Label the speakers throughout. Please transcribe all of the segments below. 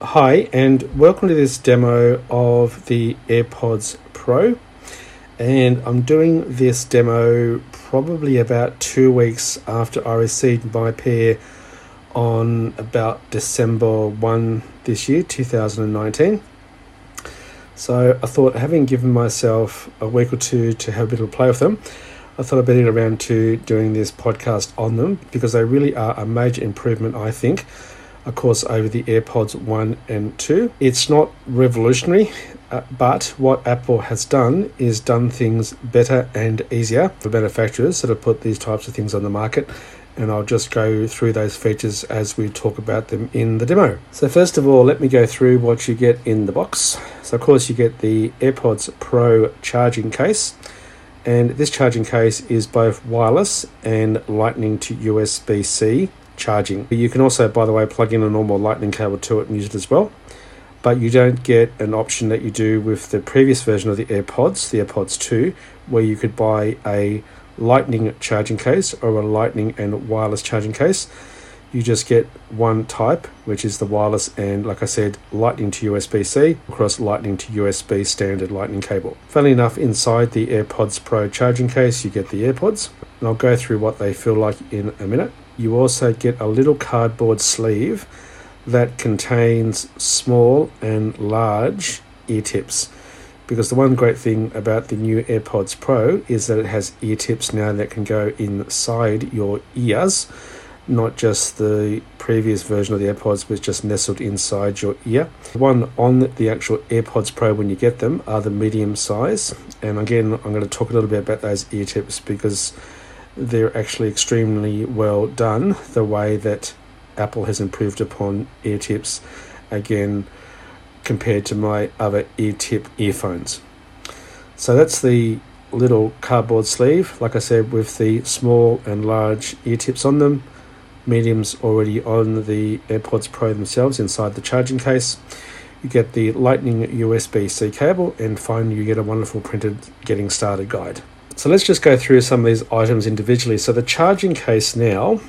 Speaker 1: Hi, and welcome to this demo of the AirPods Pro. And I'm doing this demo probably about 2 weeks after I received my pair on about December 1 this year, 2019. So I thought, having given myself a week or two to have a bit of a play with them, I thought I'd better get around to doing this podcast on them because they really are a major improvement, I think, of course, over the AirPods 1 and 2. It's not revolutionary, but what Apple has done is done things better and easier for manufacturers that have put these types of things on the market. And I'll just go through those features as we talk about them in the demo. So first of all, let me go through what you get in the box. So of course you get the AirPods Pro charging case. And this charging case is both wireless and Lightning to USB-C charging. You can also, by the way, plug in a normal lightning cable to it and use it as well, but you don't get an option that you do with the previous version of the AirPods 2, where you could buy a lightning charging case or a lightning and wireless charging case. You just get one type, which is the wireless and, like I said, lightning to USB-C across lightning to USB standard lightning cable. Funnily enough, inside the AirPods Pro charging case you get the AirPods, and I'll go through what they feel like in a minute. You also get a little cardboard sleeve that contains small and large ear tips, because the one great thing about the new AirPods Pro is that it has ear tips now that can go inside your ears, not just the previous version of the AirPods was just nestled inside your ear. The one on the actual AirPods Pro when you get them are the medium size, and again I'm going to talk a little bit about those ear tips because they're actually extremely well done, the way that Apple has improved upon ear tips, again, compared to my other ear tip earphones. So that's the little cardboard sleeve, like I said, with the small and large ear tips on them. Medium's already on the AirPods Pro themselves inside the charging case. You get the Lightning USB-C cable, and finally you get a wonderful printed getting started guide. So let's just go through some of these items individually. So the charging case now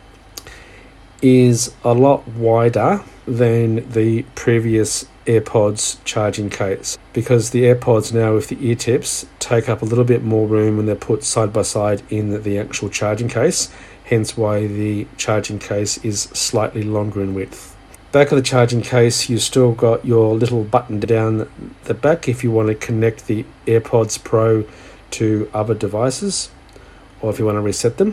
Speaker 1: is a lot wider than the previous AirPods charging case, because the AirPods now with the ear tips take up a little bit more room when they're put side by side in the actual charging case, hence why the charging case is slightly longer in width. Back of the charging case, you still got your little button down the back if you want to connect the AirPods Pro to other devices, or if you want to reset them.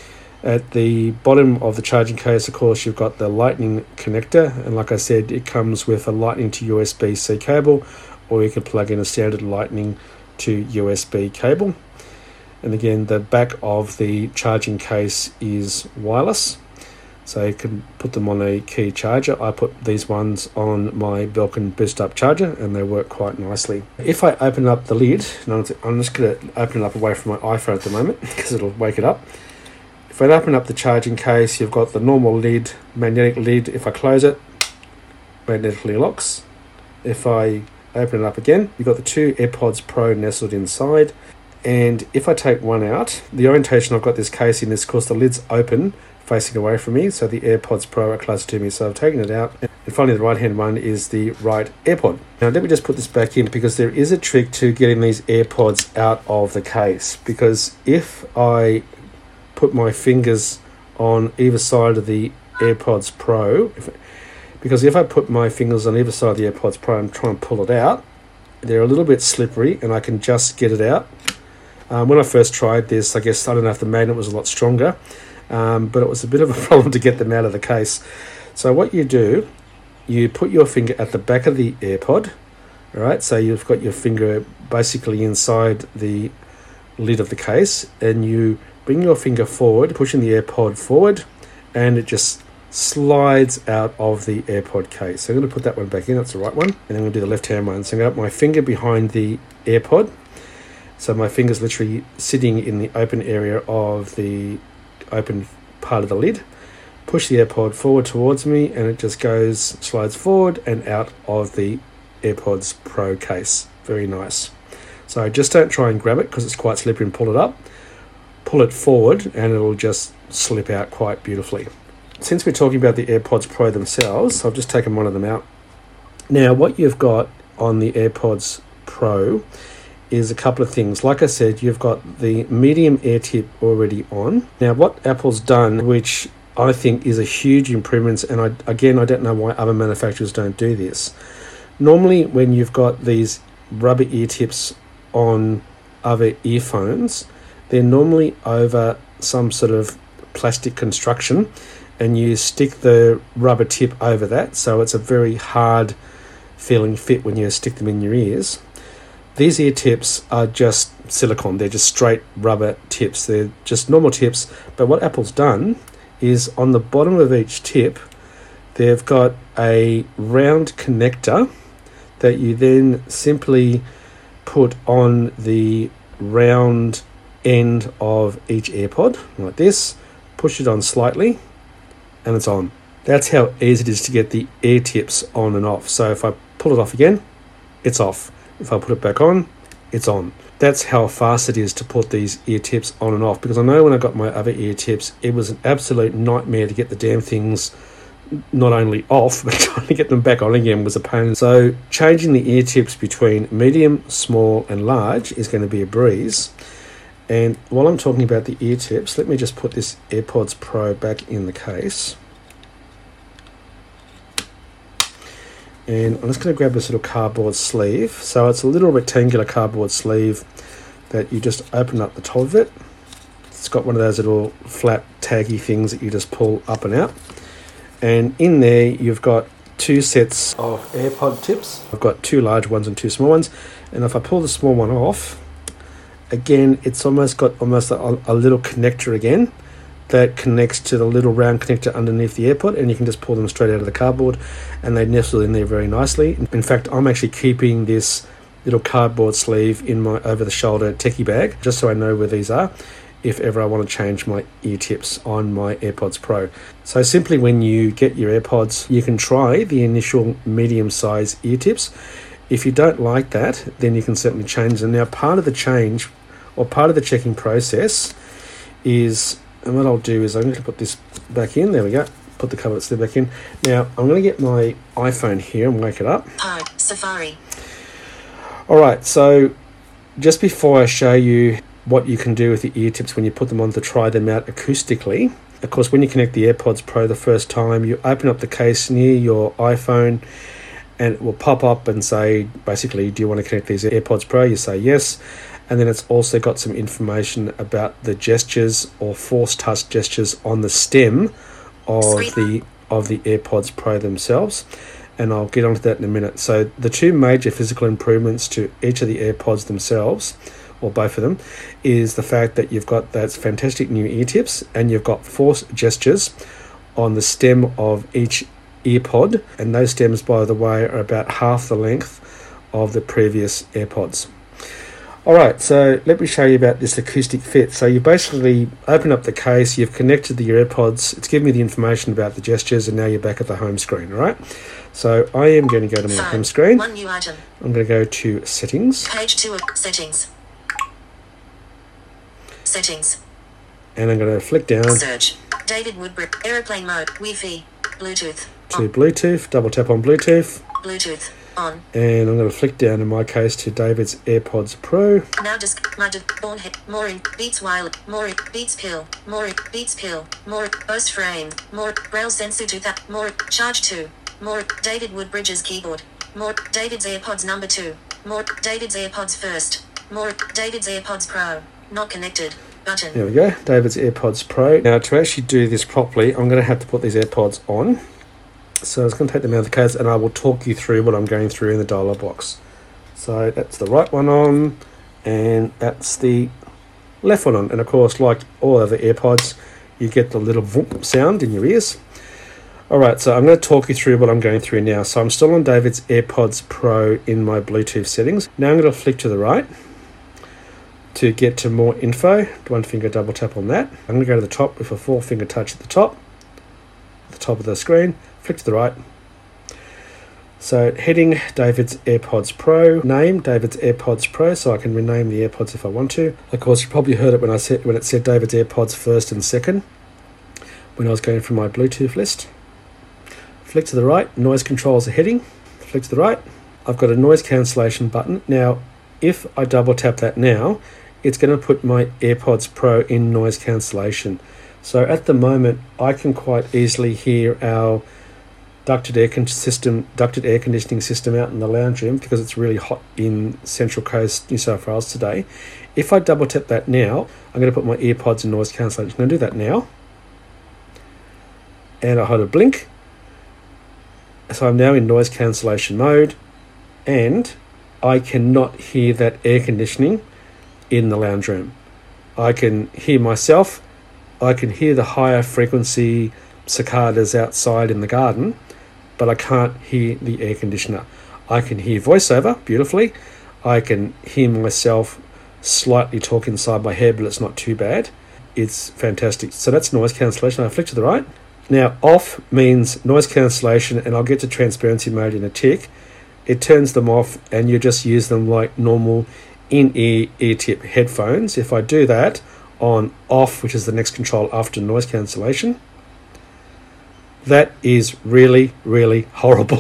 Speaker 1: At the bottom of the charging case, of course, you've got the lightning connector, and like I said, it comes with a lightning to USB-C cable, or you can plug in a standard lightning to USB cable. And again, the back of the charging case is wireless, so you can put them on a key charger. I put these ones on my Belkin Boost Up charger, and they work quite nicely. If I open up the lid, and I'm just going to open it up away from my iPhone at the moment because it'll wake it up. If I open up the charging case, you've got the normal lid, magnetic lid. If I close it, magnetically locks. If I open it up again, you've got the two AirPods Pro nestled inside. And if I take one out, the orientation I've got this case in is, of course, the lid's open, facing away from me, so the AirPods Pro are closer to me, so I've taken it out. And finally, the right hand one is the right AirPod. Now let me just put this back in, because there is a trick to getting these AirPods out of the case, because if I put my fingers on either side of the AirPods Pro, because if I put my fingers on either side of the AirPods Pro and try and pull it out, they're a little bit slippery and I can just get it out. When I first tried this, I guess, I don't know if the magnet was a lot stronger, but it was a bit of a problem to get them out of the case. So what you do, you put your finger at the back of the AirPod, all right? So you've got your finger basically inside the lid of the case, and you bring your finger forward, pushing the AirPod forward, and it just slides out of the AirPod case. So I'm going to put that one back in, that's the right one, and then I'm going to do the left-hand one. So I'm going to put my finger behind the AirPod, so my finger's literally sitting in the open area of the open part of the lid. Push the AirPod forward towards me, and it just slides forward and out of the AirPods Pro case. Very nice. So just don't try and grab it because it's quite slippery, and pull it up. Pull it forward and it'll just slip out quite beautifully. Since we're talking about the AirPods Pro themselves, I've just taken one of them out Now, what you've got on the AirPods Pro is a couple of things. Like I said, you've got the medium ear tip already on. Now, what Apple's done, which I think is a huge improvement, and I don't know why other manufacturers don't do this. Normally, when you've got these rubber ear tips on other earphones, they're normally over some sort of plastic construction, and you stick the rubber tip over that, so it's a very hard feeling fit when you stick them in your ears. These ear tips are just silicone. They're just straight rubber tips. They're just normal tips. But what Apple's done is on the bottom of each tip, they've got a round connector that you then simply put on the round end of each AirPod, like this. Push it on slightly, and it's on. That's how easy it is to get the ear tips on and off. So if I pull it off again, it's off. If I put it back on, it's on. That's how fast it is to put these ear tips on and off, because I know when I got my other ear tips, it was an absolute nightmare to get the damn things not only off, but trying to get them back on again was a pain. So changing the ear tips between medium, small and large is going to be a breeze. And while I'm talking about the ear tips, let me just put this AirPods Pro back in the case. And I'm just going to grab this little cardboard sleeve. So it's a little rectangular cardboard sleeve that you just open up the top of it. It's got one of those little flat taggy things that you just pull up and out. And in there you've got two sets of AirPod tips. I've got two large ones and two small ones. And if I pull the small one off, again, it's almost got a little connector again that connects to the little round connector underneath the AirPod, and you can just pull them straight out of the cardboard and they nestle in there very nicely. In fact, I'm actually keeping this little cardboard sleeve in my over-the-shoulder techie bag just so I know where these are if ever I want to change my ear tips on my AirPods Pro. So simply when you get your AirPods, you can try the initial medium-size ear tips. If you don't like that, then you can certainly change them. Now, part of the change or part of the checking process is, and what I'll do is I'm going to put this back in. There we go. Put the cover slip back in. Now, I'm going to get my iPhone here and wake it up.
Speaker 2: Safari.
Speaker 1: All right, so just before I show you what you can do with the ear tips when you put them on to try them out acoustically, of course, when you connect the AirPods Pro the first time, you open up the case near your iPhone and it will pop up and say, basically, do you want to connect these AirPods Pro? You say yes. And then it's also got some information about the gestures or force touch gestures on the stem of the AirPods Pro themselves. And I'll get onto that in a minute. So the two major physical improvements to each of the AirPods themselves, or both of them, is the fact that you've got those fantastic new ear tips and you've got force gestures on the stem of each earpod, and those stems, by the way, are about half the length of the previous AirPods. Alright, so let me show you about this acoustic fit. So you basically open up the case, you've connected the AirPods, it's given me the information about the gestures, and now you're back at the home screen, alright? So I am going to go to my home screen.
Speaker 2: One new item.
Speaker 1: I'm going to go to Settings.
Speaker 2: Page 2 of Settings. Settings.
Speaker 1: And I'm going to flick down.
Speaker 2: Search. David Woodbridge. Aeroplane mode. Wi-Fi. Bluetooth.
Speaker 1: To Bluetooth. Double tap on Bluetooth.
Speaker 2: Bluetooth. On.
Speaker 1: And I'm going to flick down, in my case, to David's AirPods Pro.
Speaker 2: Now just Born Hit. More in Beats Wireless. More in Beats Pill. More in Beats Pill. More Post Frame. More Braille Sensu 2000. More Charge 2. More David Woodbridge's keyboard. More David's AirPods number 2. More David's AirPods first. More David's AirPods Pro. Not connected. Button. There
Speaker 1: we go. David's AirPods Pro. Now to actually do this properly, I'm going to have to put these AirPods on. So I was going to take them out of the case and I will talk you through what I'm going through in the dialog box. So that's the right one on, and that's the left one on. And of course, like all other AirPods, you get the little vroom sound in your ears. Alright, so I'm going to talk you through what I'm going through now. So I'm still on David's AirPods Pro in my Bluetooth settings. Now I'm going to flick to the right to get to more info. One finger double tap on that. I'm going to go to the top with a 4-finger touch at the top of the screen. Flick to the right. So heading David's AirPods Pro, name David's AirPods Pro, so I can rename the AirPods if I want to. Of course, you probably heard it when it said David's AirPods first and second when I was going through my Bluetooth list. Flick to the right, noise control is a heading. flick to the right, I've got a noise cancellation button. Now, if I double tap that now, it's going to put my AirPods Pro in noise cancellation. So at the moment, I can quite easily hear our ducted air conditioning system out in the lounge room because it's really hot in Central Coast, New South Wales today. If I double tap that now, I'm going to put my AirPods in noise cancellation. I'm going to do that now. And I hold a blink. So I'm now in noise cancellation mode, and I cannot hear that air conditioning in the lounge room. I can hear myself. I can hear the higher frequency cicadas outside in the garden, but I can't hear the air conditioner. I can hear voiceover beautifully. I can hear myself slightly talk inside my head, but it's not too bad. It's fantastic. So that's noise cancellation. I flick to the right. Now, off means noise cancellation, and I'll get to transparency mode in a tick. It turns them off, and you just use them like normal in-ear ear-tip headphones. If I do that on off, which is the next control after noise cancellation, that is really, really horrible.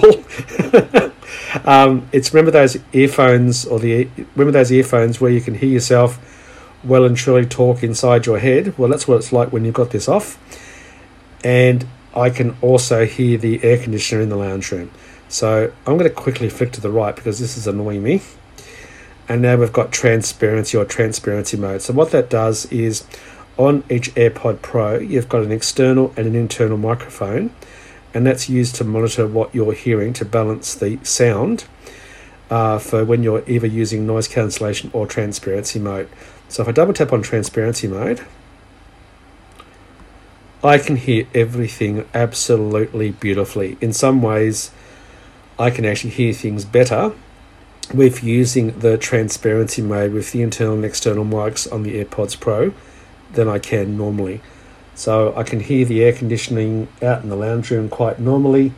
Speaker 1: It's remember those earphones where you can hear yourself well and truly talk inside your head? Well, that's what it's like when you've got this off. And I can also hear the air conditioner in the lounge room. So I'm going to quickly flick to the right because this is annoying me. And now we've got transparency or transparency mode. So what that does is on each AirPod Pro, you've got an external and an internal microphone, and that's used to monitor what you're hearing to balance the sound for when you're either using noise cancellation or transparency mode. So if I double tap on transparency mode, I can hear everything absolutely beautifully. In some ways, I can actually hear things better with using the transparency mode with the internal and external mics on the AirPods Pro than I can normally. So I can hear the air conditioning out in the lounge room quite normally.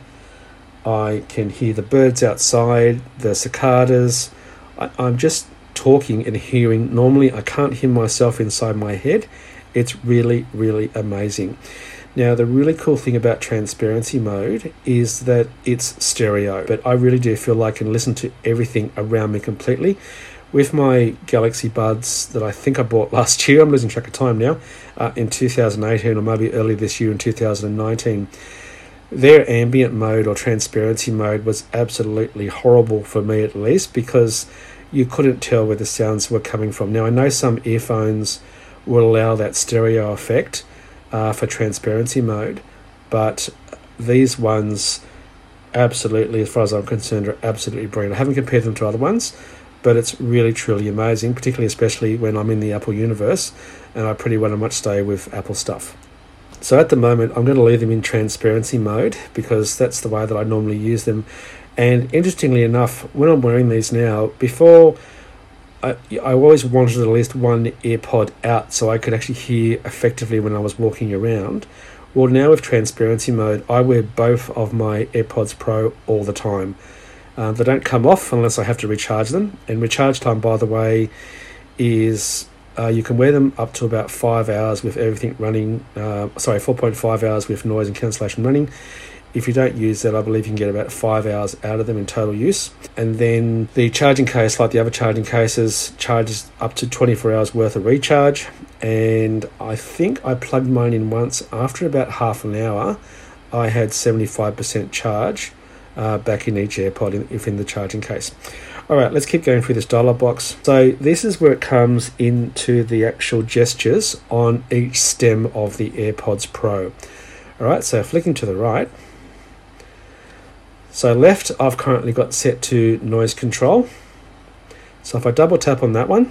Speaker 1: I can hear the birds outside, the cicadas. I'm just talking and hearing normally. I can't hear myself inside my head. It's really, really amazing. Now, the really cool thing about transparency mode is that it's stereo, but I really do feel like I can listen to everything around me completely. With my Galaxy Buds that I think I bought last year, I'm losing track of time now, in 2018 or maybe early this year in 2019, their ambient mode or transparency mode was absolutely horrible for me, at least, because you couldn't tell where the sounds were coming from. Now, I know some earphones will allow that stereo effect for transparency mode, but these ones absolutely, as far as I'm concerned, are absolutely brilliant. I haven't compared them to other ones, but it's really, truly amazing, particularly especially when I'm in the Apple universe, and I pretty well much stay with Apple stuff. So at the moment, I'm going to leave them in transparency mode because that's the way that I normally use them. And interestingly enough, when I'm wearing these now, before I always wanted at least one AirPod out so I could actually hear effectively when I was walking around. Well, now with transparency mode, I wear both of my AirPods Pro all the time. They don't come off unless I have to recharge them. And recharge time, by the way, is you can wear them up to about 5 hours with everything running. 4.5 hours with noise and cancellation running. If you don't use that, I believe you can get about 5 hours out of them in total use. And then the charging case, like the other charging cases, charges up to 24 hours worth of recharge. And I think I plugged mine in once. After about half an hour, I had 75% charge back in each AirPod in the charging case. All right, let's keep going through this dialog box. So this is where it comes into the actual gestures on each stem of the AirPods Pro. All right, so flicking to the right. So left, I've currently got set to noise control. So if I double tap on that one,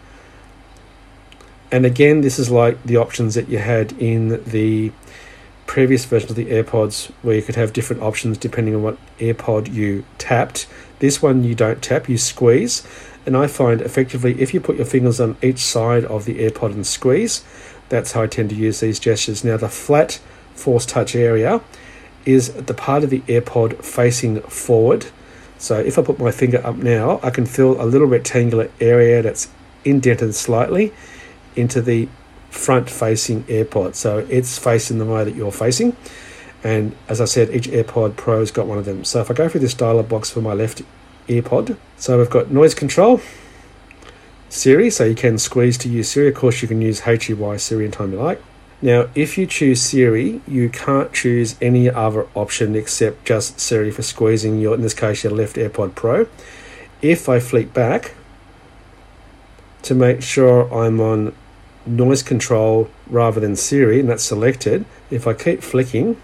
Speaker 1: and again, this is like the options that you had in the previous version of the AirPods where you could have different options depending on what AirPod you tapped. This one you don't tap, you squeeze. And I find effectively if you put your fingers on each side of the AirPod and squeeze, that's how I tend to use these gestures. Now the flat force touch area is the part of the AirPod facing forward. So if I put my finger up now, I can feel a little rectangular area that's indented slightly into the front facing AirPod. So it's facing the way that you're facing. And as I said, each AirPod Pro's got one of them. So if I go through this dialog box for my left AirPod, so we've got noise control, Siri, so you can squeeze to use Siri. Of course, you can use HEY Siri anytime you like. Now, if you choose Siri, you can't choose any other option except just Siri for squeezing your, in this case, your left AirPod Pro. If I flick back to make sure I'm on noise control rather than Siri, and that's selected, if I keep flicking,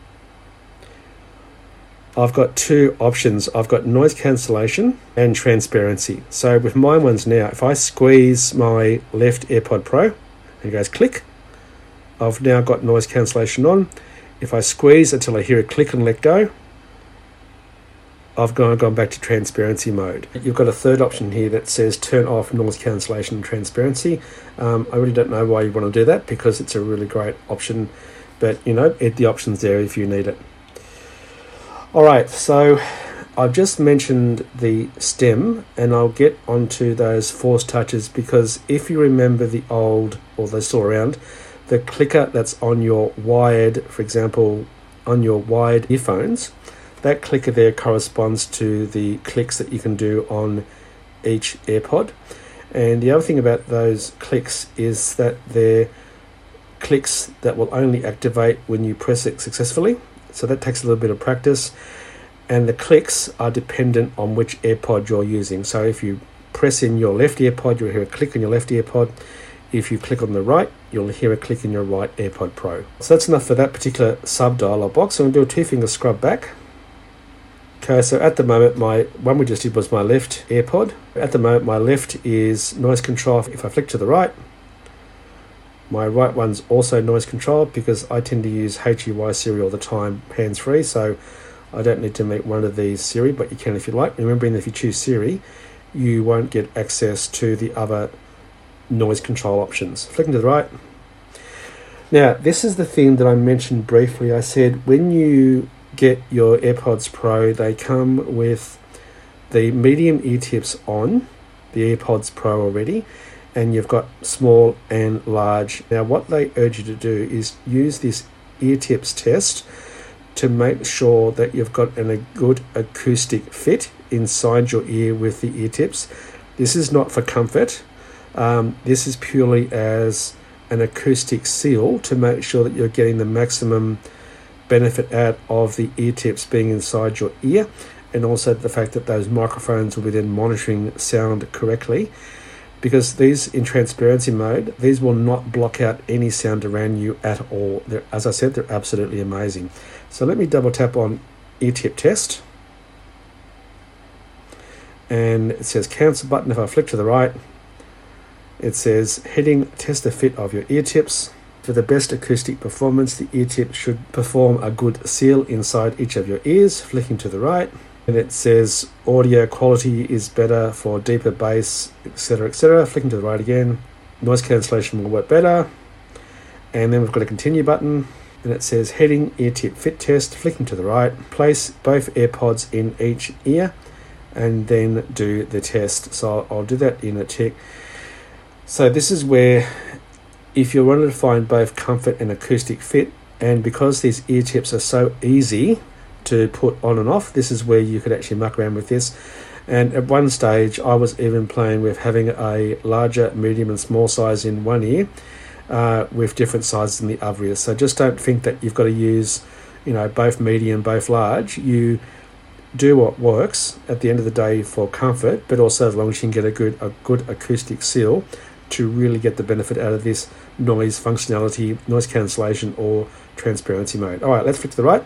Speaker 1: I've got two options. I've got noise cancellation and transparency. So with my ones now, if I squeeze my left AirPod Pro, and it goes click, I've now got noise cancellation on. If I squeeze until I hear it click and let go, I've gone back to transparency mode. You've got a third option here that says turn off noise cancellation and transparency. I really don't know why you want to do that, because it's a really great option, but you know, the option's there if you need it. All right, so I've just mentioned the stem, and I'll get onto those force touches, because if you remember the old, or they're still around, the clicker that's on your wired, for example, on your wired earphones, that clicker there corresponds to the clicks that you can do on each AirPod. And the other thing about those clicks is that they're clicks that will only activate when you press it successfully. So that takes a little bit of practice. And the clicks are dependent on which AirPod you're using. So if you press in your left AirPod, you'll hear a click on your left AirPod. If you click on the right, you'll hear a click in your right AirPod Pro. So that's enough for that particular sub-dialog box. So I'm going to do a two-finger scrub back. Okay, so at the moment, my one we just did was my left AirPod. At the moment, my left is noise control. If I flick to the right, my right one's also noise control, because I tend to use HEY Siri all the time, hands-free, so I don't need to make one of these Siri, but you can if you like. Remembering that if you choose Siri, you won't get access to the other noise control options. Flicking to the right. Now, this is the thing that I mentioned briefly. I said when you get your AirPods Pro, they come with the medium ear tips on the AirPods Pro already, and you've got small and large. Now, what they urge you to do is use this ear tips test to make sure that you've got a good acoustic fit inside your ear with the ear tips. This is not for comfort. This is purely as an acoustic seal to make sure that you're getting the maximum benefit out of the ear tips being inside your ear, and also the fact that those microphones will be then monitoring sound correctly, because these in transparency mode, these will not block out any sound around you at all. As I said, they're absolutely amazing. So let me double tap on ear tip test, and it says cancel button. If I flick to the right, it says heading test the fit of your ear tips. For the best acoustic performance, the ear tip should perform a good seal inside each of your ears. Flicking to the right, and it says audio quality is better for deeper bass, etc., etc. Flicking to the right again, noise cancellation will work better. And then we've got a continue button, and it says heading ear tip fit test. Flicking to the right, place both AirPods in each ear, and then do the test. So I'll do that in a tick. So this is where, if you're wanting to find both comfort and acoustic fit, and because these ear tips are so easy to put on and off, this is where you could actually muck around with this. And at one stage, I was even playing with having a larger, medium and small size in one ear with different sizes in the other ear. So just don't think that you've got to use, you know, both medium, both large. You do what works at the end of the day for comfort, but also as long as you can get a good acoustic seal to really get the benefit out of this noise functionality, noise cancellation or transparency mode. All right, let's flick to the right.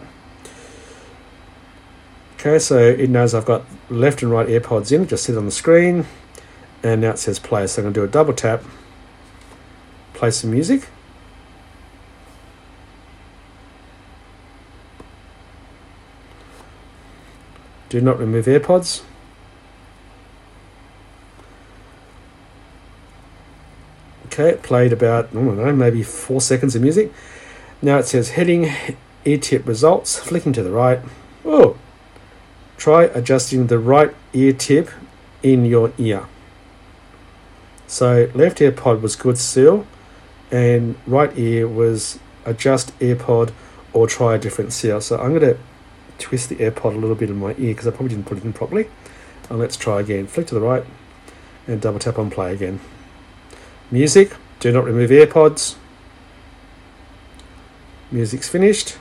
Speaker 1: Okay, so it knows I've got left and right AirPods in, just sit on the screen, and now it says play. So I'm going to do a double tap, play some music. Do not remove AirPods. Okay, it played about, I don't know, maybe 4 seconds of music. Now it says heading ear tip results, flicking to the right. Oh, try adjusting the right ear tip in your ear. So left AirPod was good seal, and right ear was adjust AirPod or try a different seal. So I'm going to twist the AirPod a little bit in my ear because I probably didn't put it in properly. And let's try again. Flick to the right and double tap on play again. Music, do not remove AirPods. Music's finished.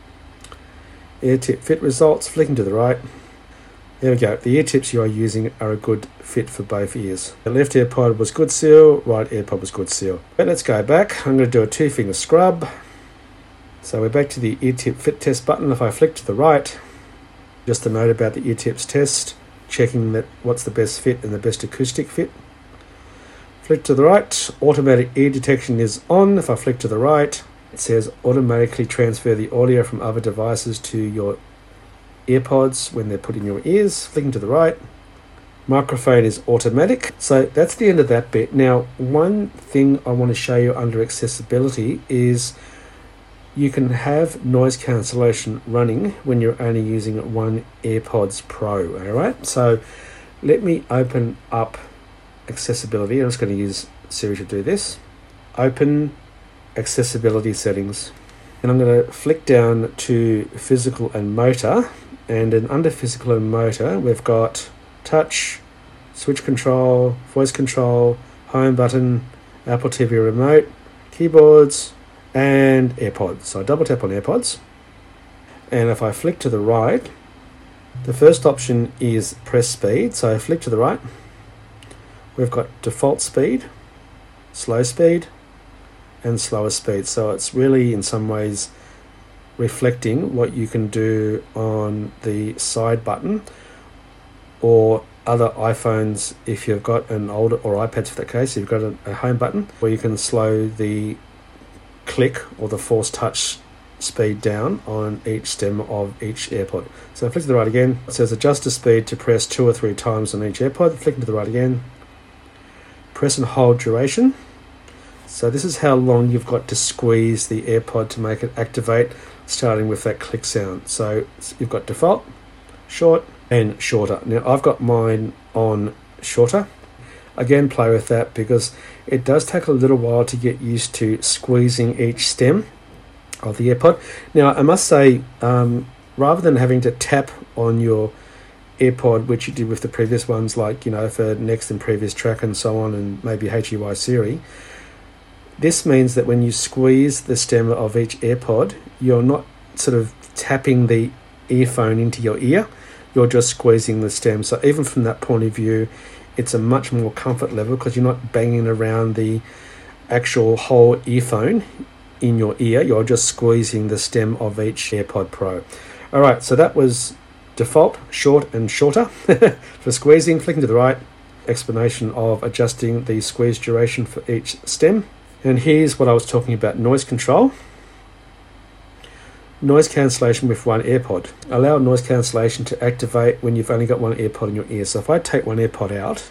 Speaker 1: Ear tip fit results, flicking to the right. There we go. The ear tips you are using are a good fit for both ears. The left AirPod was good seal, right AirPod was good seal. But let's go back. I'm going to do a 2-finger scrub. So we're back to the ear tip fit test button. If I flick to the right, just a note about the ear tips test, checking that what's the best fit and the best acoustic fit. Flick to the right, automatic ear detection is on. If I flick to the right, it says automatically transfer the audio from other devices to your AirPods when they're put in your ears. Flicking to the right, microphone is automatic. So that's the end of that bit. Now, one thing I want to show you under accessibility is you can have noise cancellation running when you're only using one AirPods Pro. All right, so let me open up accessibility. I'm just going to use Siri to do this. Open accessibility settings, and I'm going to flick down to physical and motor, and then under physical and motor we've got touch, switch control, voice control, home button, Apple TV remote, keyboards, and AirPods. So I double tap on AirPods, and if I flick to the right, the first option is press speed. So I flick to the right, we've got default speed, slow speed, and slower speed. So it's really in some ways reflecting what you can do on the side button or other iPhones if you've got an older, or iPads for that case, you've got a home button where you can slow the click or the force touch speed down on each stem of each AirPod. So flick to the right again. It says adjust the speed to press 2 or 3 times on each AirPod. Flicking to the right again. Press and hold duration. So this is how long you've got to squeeze the AirPod to make it activate, starting with that click sound. So you've got default, short, and shorter. Now I've got mine on shorter. Again, play with that because it does take a little while to get used to squeezing each stem of the AirPod. Now I must say, rather than having to tap on your AirPod, which you did with the previous ones, like, you know, for next and previous track and so on, and maybe HEY Siri, this means that when you squeeze the stem of each AirPod, you're not sort of tapping the earphone into your ear, you're just squeezing the stem. So even from that point of view, it's a much more comfort level because you're not banging around the actual whole earphone in your ear, you're just squeezing the stem of each AirPod Pro. All right, so that was default, short and shorter for squeezing. Flicking to the right, explanation of adjusting the squeeze duration for each stem. And here's what I was talking about, noise control. Noise cancellation with one AirPod. Allow noise cancellation to activate when you've only got one AirPod in your ear. So if I take one AirPod out,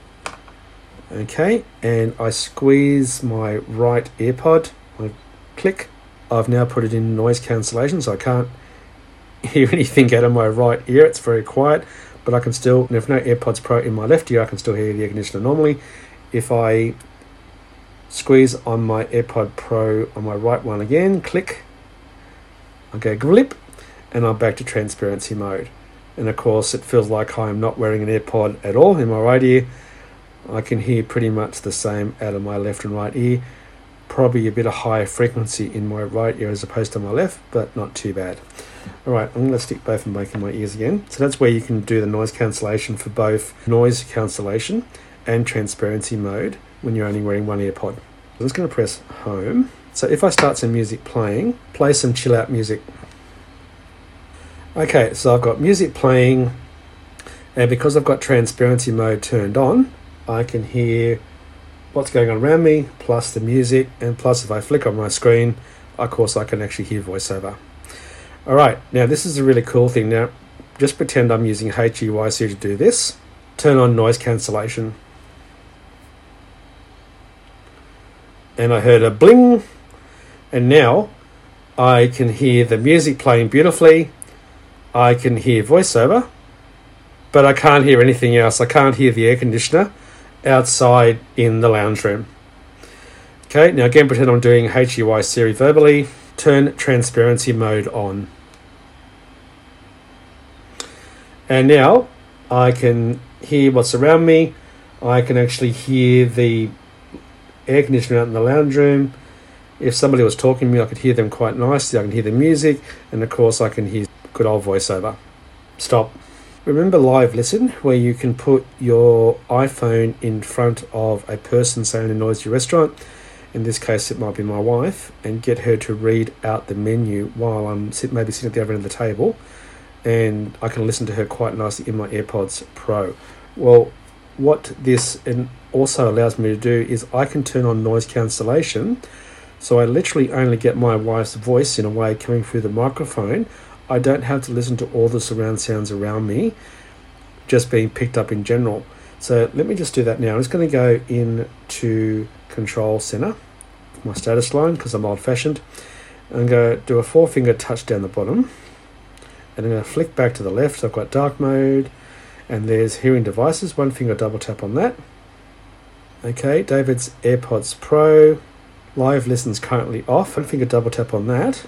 Speaker 1: okay, and I squeeze my right AirPod, I click, I've now put it in noise cancellation, so I can't hear anything out of my right ear. It's very quiet, but I can still, and if no AirPods Pro in my left ear, I can still hear the air conditioner normally. If I squeeze on my AirPod Pro on my right one again, click, I go glip, and I'm back to transparency mode. And of course, it feels like I'm not wearing an AirPod at all in my right ear. I can hear pretty much the same out of my left and right ear. Probably a bit of higher frequency in my right ear as opposed to my left, but not too bad. All right, I'm going to stick both of them in my ears again. So that's where you can do the noise cancellation for both noise cancellation and transparency mode when you're only wearing one AirPod. I'm just going to press home. So if I start some music playing, play some chill out music. Okay, so I've got music playing, and because I've got transparency mode turned on, I can hear what's going on around me, plus the music, and plus if I flick on my screen, of course I can actually hear voiceover. All right, now this is a really cool thing. Now, just pretend I'm using HEY Siri to do this. Turn on noise cancellation. And I heard a bling, and now I can hear the music playing beautifully. I can hear voiceover, but I can't hear anything else. I can't hear the air conditioner outside in the lounge room. Okay, now again, pretend I'm doing HEY Siri verbally. turn transparency mode on. And now I can hear what's around me. I can actually hear the air conditioner out in the lounge room. If somebody was talking to me, I could hear them quite nicely. I can hear the music, and of course I can hear good old voiceover. Stop. Remember Live Listen, where you can put your iPhone in front of a person, say in a noisy restaurant. In this case, it might be my wife, and get her to read out the menu while I'm maybe sitting at the other end of the table, and I can listen to her quite nicely in my AirPods Pro. Well, what this also allows me to do is I can turn on noise cancellation, so I literally only get my wife's voice in a way coming through the microphone. I don't have to listen to all the surround sounds around me just being picked up in general. So let me just do that now. I'm just going to go into Control Center, my status line, because I'm old-fashioned. I'm going to do a 4-finger touch down the bottom, and I'm going to flick back to the left. So I've got dark mode, and there's hearing devices. 1-finger double tap on that. Okay, David's AirPods Pro. Live Listen's currently off. 1-finger double tap on that.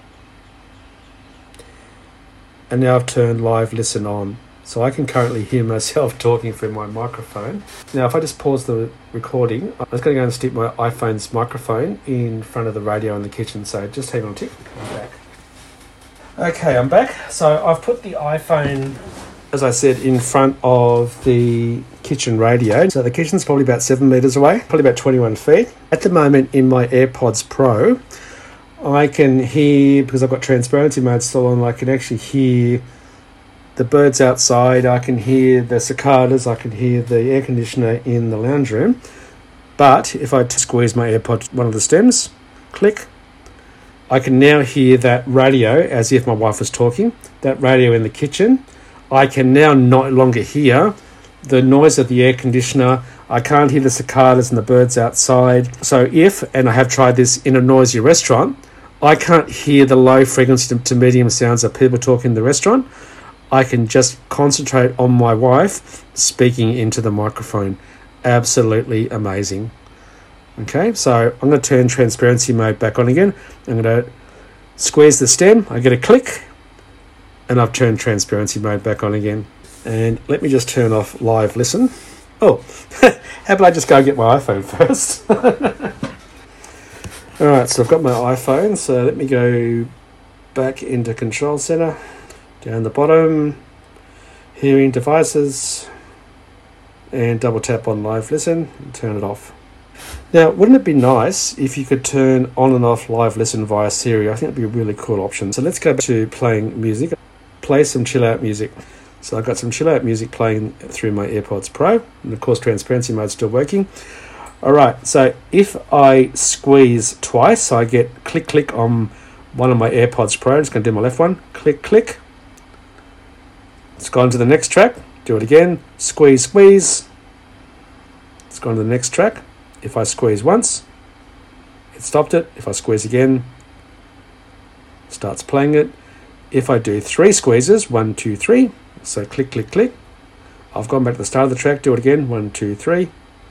Speaker 1: And now I've turned Live Listen on. So I can currently hear myself talking through my microphone. Now if I just pause the recording, I'm just going to go and stick my iPhone's microphone in front of the radio in the kitchen. So just hang on a tick. I'm back. Okay, I'm back. So I've put the iPhone, as I said, in front of the kitchen radio. So the kitchen's probably about 7 meters away, probably about 21 feet. At the moment in my AirPods Pro, I can hear, because I've got transparency mode still on, I can actually hear the birds outside, I can hear the cicadas, I can hear the air conditioner in the lounge room. But if I squeeze my AirPod, one of the stems, click, I can now hear that radio as if my wife was talking, that radio in the kitchen. I can now no longer hear the noise of the air conditioner. I can't hear the cicadas and the birds outside. So if, and I have tried this in a noisy restaurant, I can't hear the low frequency to medium sounds of people talking in the restaurant. I can just concentrate on my wife speaking into the microphone. Absolutely amazing. Okay, so I'm going to turn transparency mode back on again. I'm going to squeeze the stem. I get a click, and I've turned transparency mode back on again. And let me just turn off Live Listen. Oh, how about I just go and get my iPhone first? Alright, so I've got my iPhone, so let me go back into Control Center, down the bottom, hearing devices, and double tap on Live Listen and turn it off. Now, wouldn't it be nice if you could turn on and off Live Listen via Siri? I think that'd be a really cool option. So let's go back to playing music. Play some chill out music. So I've got some chill out music playing through my AirPods Pro, and of course transparency mode's still working. Alright, so if I squeeze twice, so I get click click on one of my AirPods Pro. I'm just going to do my left one, click click. It's gone to the next track. Do it again, squeeze squeeze. It's gone to the next track. If I squeeze once, it stopped it. If I squeeze again, it starts playing it. If I do 3 squeezes, 1, 2, 3, so click, click, click. I've gone back to the start of the track, do it again, 1, 2, 3.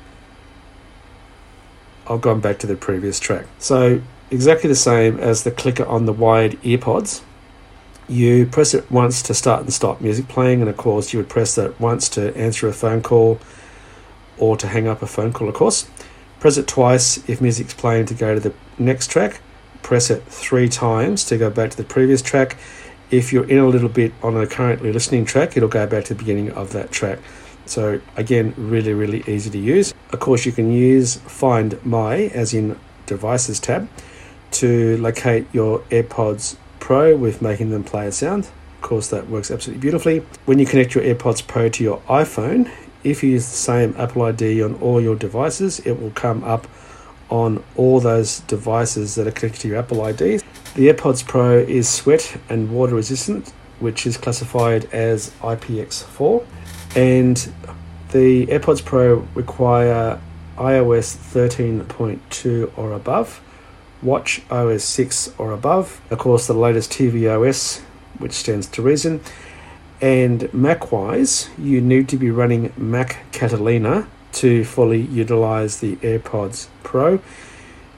Speaker 1: I've gone back to the previous track. So exactly the same as the clicker on the wired earpods. You press it once to start and stop music playing, and of course you would press that once to answer a phone call or to hang up a phone call, of course. Press it twice if music's playing to go to the next track. Press it 3 times to go back to the previous track. If you're in a little bit on a currently listening track, it'll go back to the beginning of that track. So again, really, really easy to use. Of course, you can use Find My, as in Devices tab, to locate your AirPods Pro with making them play a sound. Of course, that works absolutely beautifully. When you connect your AirPods Pro to your iPhone, if you use the same Apple ID on all your devices, it will come up on all those devices that are connected to your Apple ID. The AirPods Pro is sweat and water resistant, which is classified as IPX4. And the AirPods Pro require iOS 13.2 or above, Watch OS 6 or above, of course the latest tvOS, which stands to reason, and Mac-wise, you need to be running Mac Catalina to fully utilize the AirPods Pro.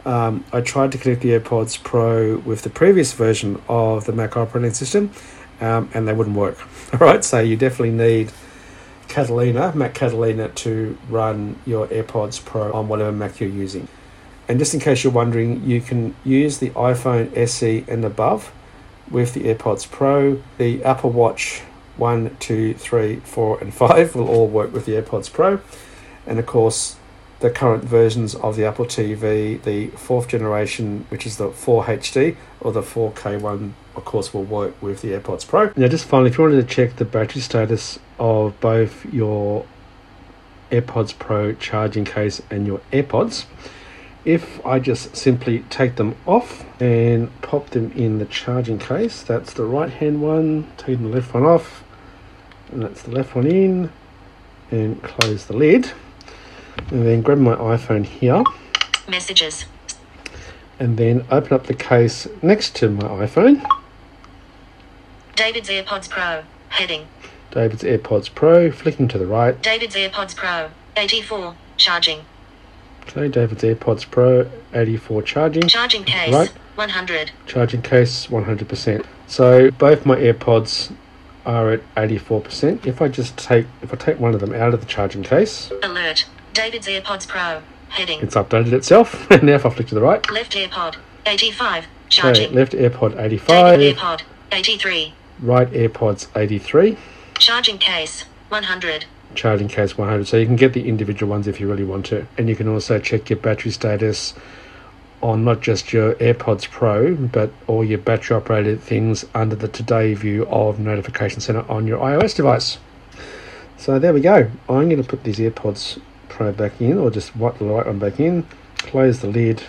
Speaker 1: I tried to connect the AirPods Pro with the previous version of the Mac operating system, and they wouldn't work. All right, so you definitely need Mac Catalina, to run your AirPods Pro on whatever Mac you're using. And just in case you're wondering, you can use the iPhone SE and above with the AirPods Pro. The Apple Watch 1, 2, 3, 4, and 5 will all work with the AirPods Pro. And of course, the current versions of the Apple TV, the 4th generation, which is the 4HD, or the 4K one, of course, will work with the AirPods Pro. Now, just finally, if you wanted to check the battery status of both your AirPods Pro charging case and your AirPods, if I just simply take them off and pop them in the charging case, that's the right hand one, taking the left one off, and that's the left one in, and close the lid, and then grab my iPhone here,
Speaker 2: Messages.
Speaker 1: and then open up the case next to my iPhone.
Speaker 2: David's AirPods Pro. Heading.
Speaker 1: David's AirPods Pro, flicking to the right.
Speaker 2: David's AirPods Pro. 84. Charging.
Speaker 1: Okay, David's AirPods Pro, 84 charging.
Speaker 2: Charging case.
Speaker 1: Right.
Speaker 2: 100.
Speaker 1: Charging case, 100%. So both my AirPods are at 84%. If I take one of them out of the charging case,
Speaker 2: Alert. David's AirPods Pro. Heading.
Speaker 1: it's updated itself. And now if I flick to the right,
Speaker 2: Left AirPod. 85.
Speaker 1: okay,
Speaker 2: Charging.
Speaker 1: left AirPod 85,
Speaker 2: David AirPod. 83.
Speaker 1: right AirPods 83,
Speaker 2: Charging case. 100.
Speaker 1: charging case 100. So you can get the individual ones if you really want to. And you can also check your battery status on not just your AirPods Pro, but all your battery operated things under the Today view of Notification Center on your iOS device. So there we go. I'm going to put these AirPods Pro back in, or just wipe the right one back in, close the lid,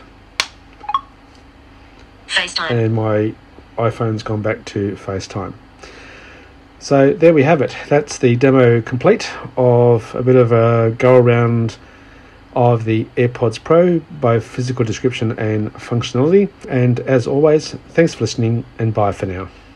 Speaker 2: FaceTime.
Speaker 1: and my iPhone's gone back to FaceTime. So there we have it. That's the demo complete of a bit of a go around of the AirPods Pro, both physical description and functionality. And as always, thanks for listening, and bye for now.